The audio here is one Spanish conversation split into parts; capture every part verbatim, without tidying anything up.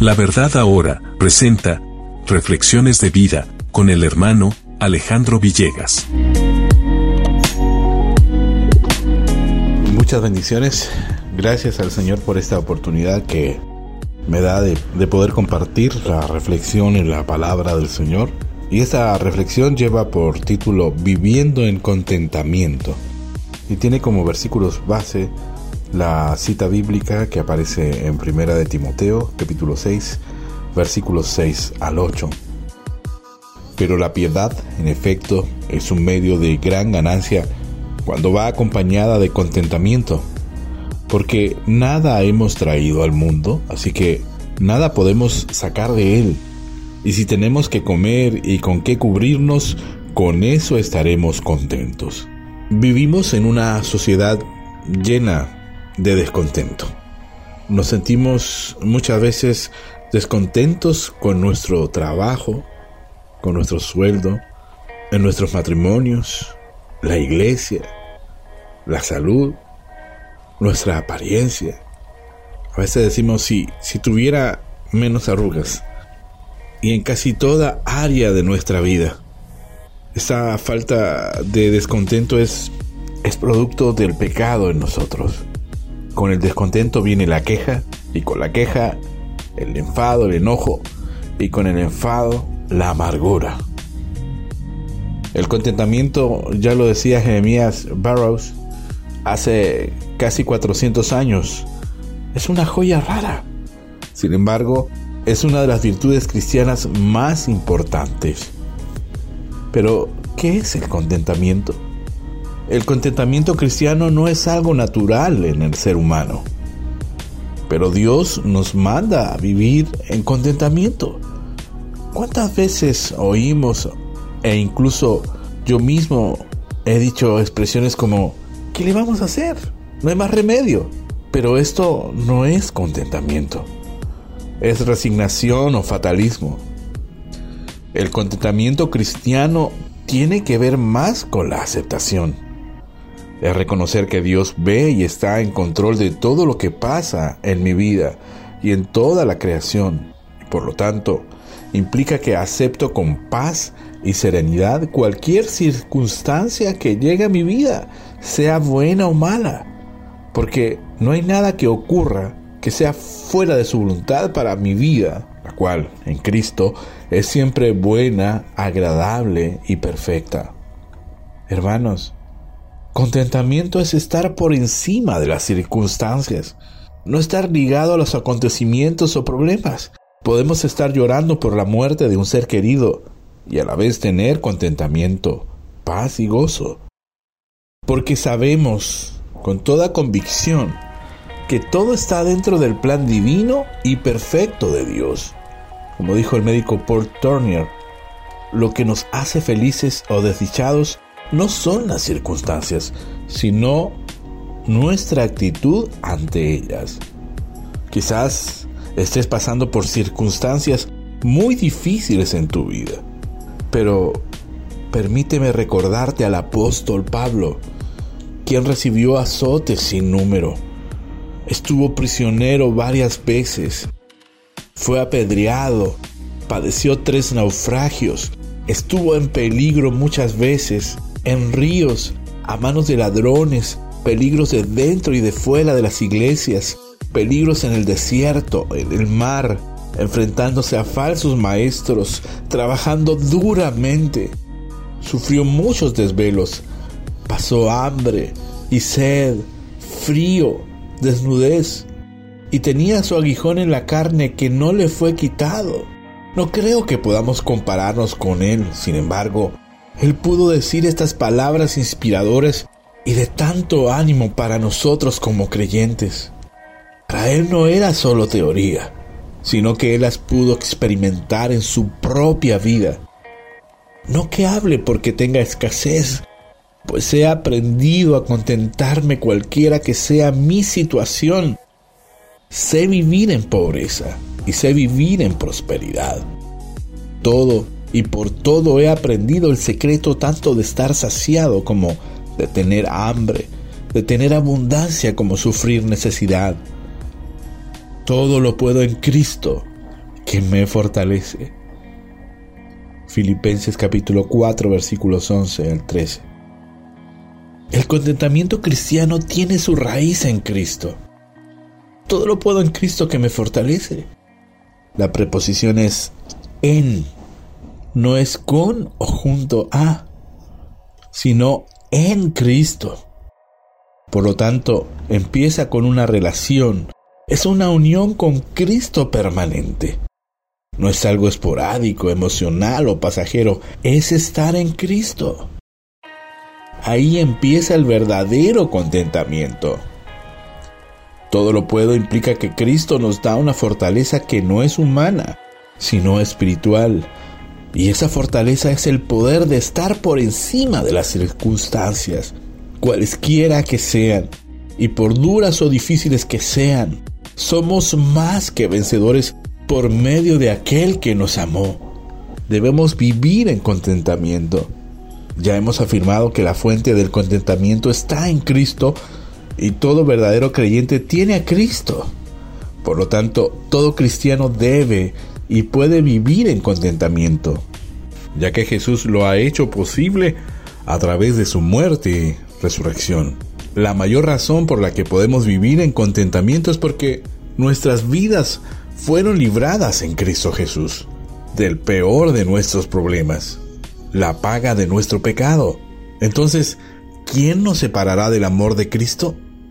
La Verdad Ahora presenta Reflexiones de Vida con el hermano Alejandro Villegas. Muchas bendiciones. Gracias al Señor por esta oportunidad que me da de, de poder compartir la reflexión en la palabra del Señor. Y esta reflexión lleva por título Viviendo en Contentamiento. Y tiene como versículos base la cita bíblica que aparece en Primera de Timoteo, capítulo seis, versículos seis al ocho. Pero la piedad, en efecto, es un medio de gran ganancia cuando va acompañada de contentamiento, porque nada hemos traído al mundo, así que nada podemos sacar de él. Y si tenemos que comer y con qué cubrirnos, con eso estaremos contentos. Vivimos en una sociedad llena de descontento. Nos sentimos muchas veces descontentos con nuestro trabajo, con nuestro sueldo, en nuestros matrimonios, la iglesia, la salud, nuestra apariencia. A veces decimos, si, si tuviera menos arrugas. Y en casi toda área de nuestra vida, esa falta de descontento es, es producto del pecado en nosotros. Con el descontento viene la queja, y con la queja el enfado, el enojo, y con el enfado la amargura. El contentamiento, ya lo decía Jeremías Burroughs hace casi cuatrocientos años, es una joya rara. Sin embargo, es una de las virtudes cristianas más importantes. Pero, ¿qué es el contentamiento? El contentamiento cristiano no es algo natural en el ser humano, pero Dios nos manda a vivir en contentamiento. ¿Cuántas veces oímos, e incluso yo mismo he dicho expresiones como, ¿qué le vamos a hacer? No hay más remedio. Pero esto no es contentamiento, es resignación o fatalismo. El contentamiento cristiano tiene que ver más con la aceptación. Es reconocer que Dios ve y está en control de todo lo que pasa en mi vida y en toda la creación. Por lo tanto, implica que acepto con paz y serenidad cualquier circunstancia que llegue a mi vida, sea buena o mala, porque no hay nada que ocurra que sea fuera de su voluntad para mi vida, la cual en Cristo es siempre buena, agradable y perfecta. Hermanos, contentamiento es estar por encima de las circunstancias, no estar ligado a los acontecimientos o problemas. Podemos estar llorando por la muerte de un ser querido y a la vez tener contentamiento, paz y gozo, porque sabemos con toda convicción que todo está dentro del plan divino y perfecto de Dios. Como dijo el médico Paul Turner, lo que nos hace felices o desdichados no son las circunstancias, sino nuestra actitud ante ellas. Quizás estés pasando por circunstancias muy difíciles en tu vida, pero permíteme recordarte al apóstol Pablo, quien recibió azotes sin número, estuvo prisionero varias veces, fue apedreado, padeció tres naufragios, estuvo en peligro muchas veces, en ríos, a manos de ladrones, peligros de dentro y de fuera de las iglesias, peligros en el desierto, en el mar, enfrentándose a falsos maestros, trabajando duramente. Sufrió muchos desvelos, pasó hambre y sed, frío, desnudez, y tenía su aguijón en la carne que no le fue quitado. No creo que podamos compararnos con él. Sin embargo, él pudo decir estas palabras inspiradoras y de tanto ánimo para nosotros como creyentes. Para él no era solo teoría, sino que él las pudo experimentar en su propia vida. No que hable porque tenga escasez, pues he aprendido a contentarme cualquiera que sea mi situación. Sé vivir en pobreza y sé vivir en prosperidad. Todo y por todo he aprendido el secreto tanto de estar saciado como de tener hambre, de tener abundancia como sufrir necesidad. Todo lo puedo en Cristo que me fortalece. Filipenses capítulo cuatro, versículos once al trece. El contentamiento cristiano tiene su raíz en Cristo. Todo lo puedo en Cristo que me fortalece. La preposición es en, no es con o junto a, sino en Cristo. Por lo tanto, empieza con una relación. Es una unión con Cristo permanente. No es algo esporádico, emocional o pasajero. Es estar en Cristo. Ahí empieza el verdadero contentamiento. Todo lo puedo implica que Cristo nos da una fortaleza que no es humana, sino espiritual. Y esa fortaleza es el poder de estar por encima de las circunstancias, cualesquiera que sean, y por duras o difíciles que sean. Somos más que vencedores por medio de aquel que nos amó. Debemos vivir en contentamiento. Ya hemos afirmado que la fuente del contentamiento está en Cristo, y todo verdadero creyente tiene a Cristo. Por lo tanto, todo cristiano debe y puede vivir en contentamiento, ya que Jesús lo ha hecho posible a través de su muerte y resurrección. La mayor razón por la que podemos vivir en contentamiento es porque nuestras vidas fueron libradas en Cristo Jesús del peor de nuestros problemas, la paga de nuestro pecado. Entonces, ¿quién nos separará del amor de Cristo?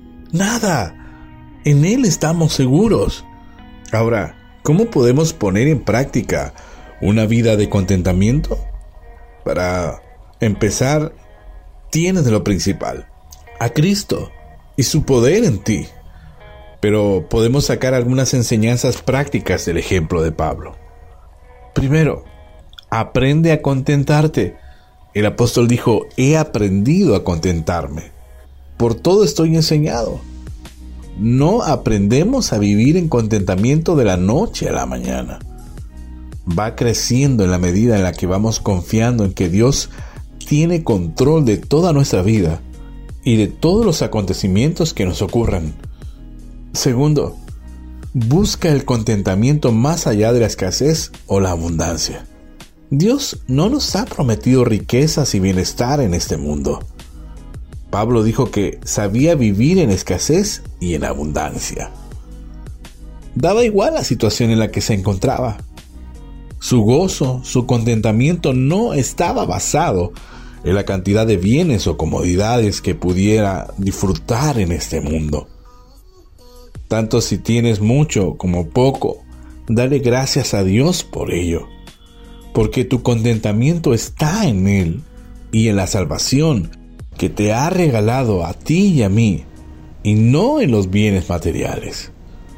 Nada. En Él estamos seguros. Ahora, ¿cómo podemos poner en práctica una vida de contentamiento? Para empezar, tienes lo principal, a Cristo y su poder en ti. Pero podemos sacar algunas enseñanzas prácticas del ejemplo de Pablo. Primero, aprende a contentarte. El apóstol dijo, he aprendido a contentarme. Por todo estoy enseñado. No aprendemos a vivir en contentamiento de la noche a la mañana. Va creciendo en la medida en la que vamos confiando en que Dios tiene control de toda nuestra vida y de todos los acontecimientos que nos ocurran. Segundo, busca el contentamiento más allá de la escasez o la abundancia. Dios no nos ha prometido riquezas y bienestar en este mundo. Pablo dijo que sabía vivir en escasez y en abundancia. Daba igual la situación en la que se encontraba. Su gozo, su contentamiento no estaba basado en la cantidad de bienes o comodidades que pudiera disfrutar en este mundo. Tanto si tienes mucho como poco, dale gracias a Dios por ello, porque tu contentamiento está en Él y en la salvación que te ha regalado a ti y a mí, y no en los bienes materiales.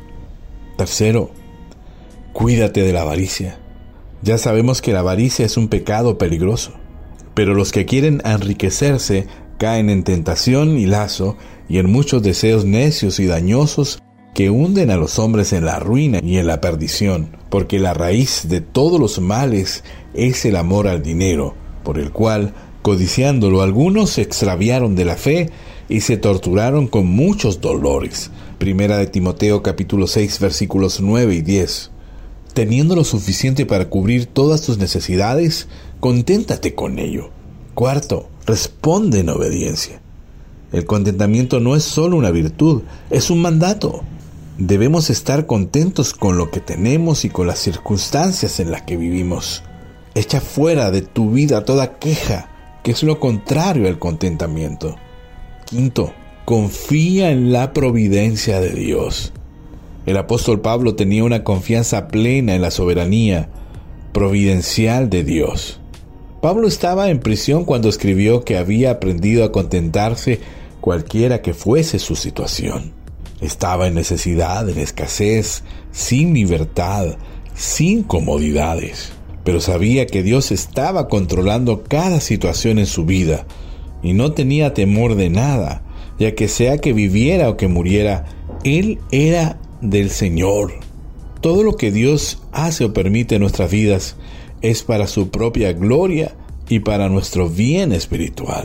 Tercero, cuídate de la avaricia. Ya sabemos que la avaricia es un pecado peligroso, pero los que quieren enriquecerse caen en tentación y lazo y en muchos deseos necios y dañosos que hunden a los hombres en la ruina y en la perdición, porque la raíz de todos los males es el amor al dinero, por el cual, codiciándolo, algunos se extraviaron de la fe y se torturaron con muchos dolores. Primera de Timoteo capítulo seis versículos nueve y diez. Teniendo lo suficiente para cubrir todas tus necesidades, conténtate con ello. Cuarto, responde en obediencia. El contentamiento no es solo una virtud, es un mandato. Debemos estar contentos con lo que tenemos y con las circunstancias en las que vivimos. Echa fuera de tu vida toda queja, que es lo contrario al contentamiento. Quinto, confía en la providencia de Dios. El apóstol Pablo tenía una confianza plena en la soberanía providencial de Dios. Pablo estaba en prisión cuando escribió que había aprendido a contentarse cualquiera que fuese su situación. Estaba en necesidad, en escasez, sin libertad, sin comodidades. Pero sabía que Dios estaba controlando cada situación en su vida y no tenía temor de nada, ya que sea que viviera o que muriera, Él era del Señor. Todo lo que Dios hace o permite en nuestras vidas es para su propia gloria y para nuestro bien espiritual.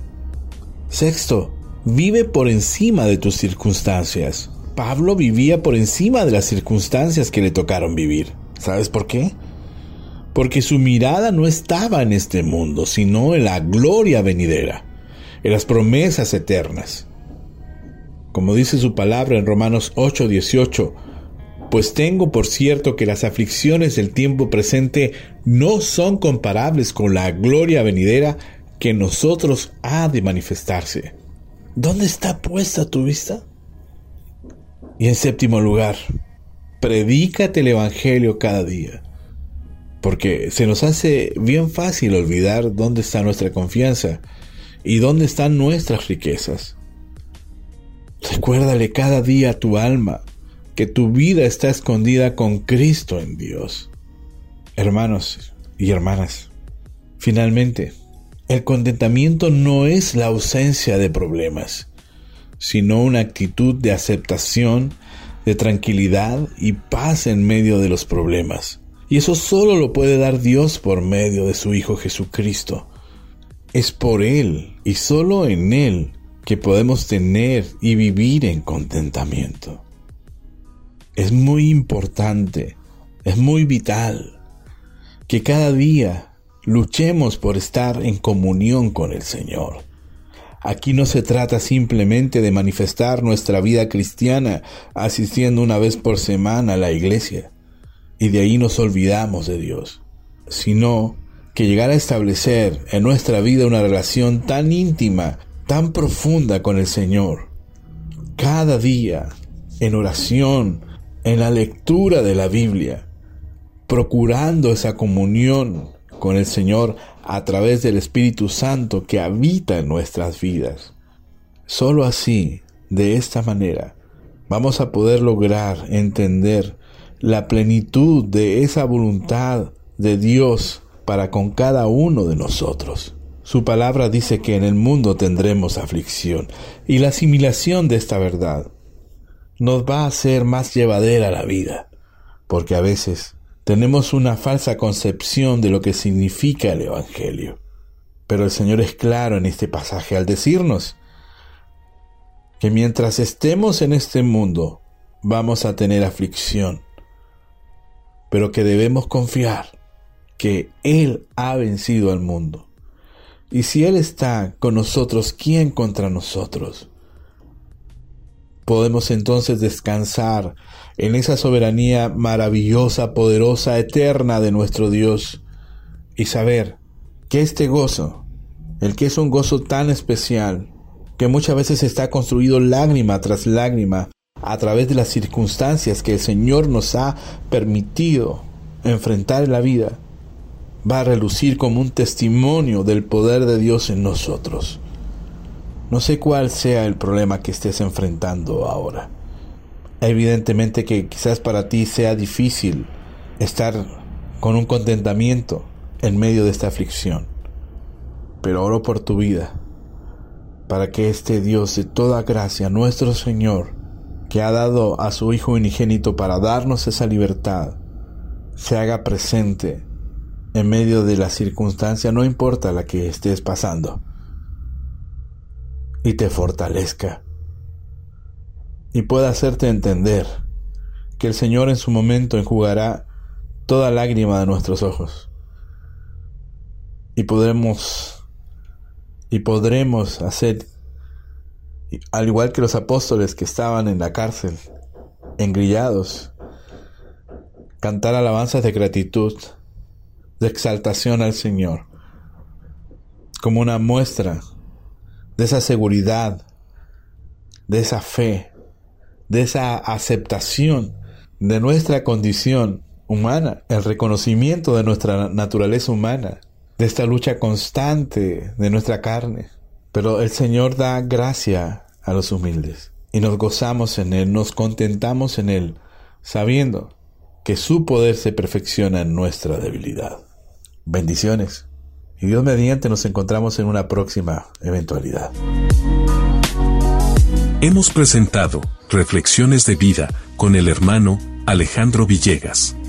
Sexto, vive por encima de tus circunstancias. Pablo vivía por encima de las circunstancias que le tocaron vivir. ¿Sabes por qué? Porque su mirada no estaba en este mundo, sino en la gloria venidera, en las promesas eternas. Como dice su palabra en Romanos ocho dieciocho, pues tengo por cierto que las aflicciones del tiempo presente no son comparables con la gloria venidera que en nosotros ha de manifestarse. ¿Dónde está puesta tu vista? Y en séptimo lugar, predícate el Evangelio cada día. Porque se nos hace bien fácil olvidar dónde está nuestra confianza y dónde están nuestras riquezas. Recuérdale cada día a tu alma que tu vida está escondida con Cristo en Dios. Hermanos y hermanas, finalmente, el contentamiento no es la ausencia de problemas, sino una actitud de aceptación, de tranquilidad y paz en medio de los problemas. Y eso solo lo puede dar Dios por medio de su Hijo Jesucristo. Es por Él y solo en Él que podemos tener y vivir en contentamiento. Es muy importante, es muy vital que cada día luchemos por estar en comunión con el Señor. Aquí no se trata simplemente de manifestar nuestra vida cristiana asistiendo una vez por semana a la iglesia, y de ahí nos olvidamos de Dios, sino que llegar a establecer en nuestra vida una relación tan íntima, tan profunda con el Señor, cada día, en oración, en la lectura de la Biblia, procurando esa comunión con el Señor a través del Espíritu Santo que habita en nuestras vidas. Solo así, de esta manera, vamos a poder lograr entender la plenitud de esa voluntad de Dios para con cada uno de nosotros. Su palabra dice que en el mundo tendremos aflicción, y la asimilación de esta verdad nos va a hacer más llevadera la vida, porque a veces tenemos una falsa concepción de lo que significa el Evangelio. Pero el Señor es claro en este pasaje al decirnos que mientras estemos en este mundo vamos a tener aflicción, pero que debemos confiar que Él ha vencido al mundo. Y si Él está con nosotros, ¿quién contra nosotros? Podemos entonces descansar en esa soberanía maravillosa, poderosa, eterna de nuestro Dios y saber que este gozo, el que es un gozo tan especial, que muchas veces está construido lágrima tras lágrima a través de las circunstancias que el Señor nos ha permitido enfrentar en la vida, va a relucir como un testimonio del poder de Dios en nosotros. No sé cuál sea el problema que estés enfrentando ahora. Evidentemente que quizás para ti sea difícil estar con un contentamiento en medio de esta aflicción. Pero oro por tu vida, para que este Dios de toda gracia, nuestro Señor, que ha dado a su Hijo unigénito para darnos esa libertad, se haga presente en medio de la circunstancia, no importa la que estés pasando, y te fortalezca, y pueda hacerte entender que el Señor en su momento enjugará toda lágrima de nuestros ojos, y podremos, y podremos hacer, al igual que los apóstoles que estaban en la cárcel, engrillados, cantar alabanzas de gratitud, de exaltación al Señor, como una muestra de esa seguridad, de esa fe, de esa aceptación de nuestra condición humana, el reconocimiento de nuestra naturaleza humana, de esta lucha constante de nuestra carne. Pero el Señor da gracia a los humildes y nos gozamos en Él, nos contentamos en Él, sabiendo que su poder se perfecciona en nuestra debilidad. Bendiciones. Y Dios mediante nos encontramos en una próxima eventualidad. Hemos presentado Reflexiones de Vida con el hermano Alejandro Villegas.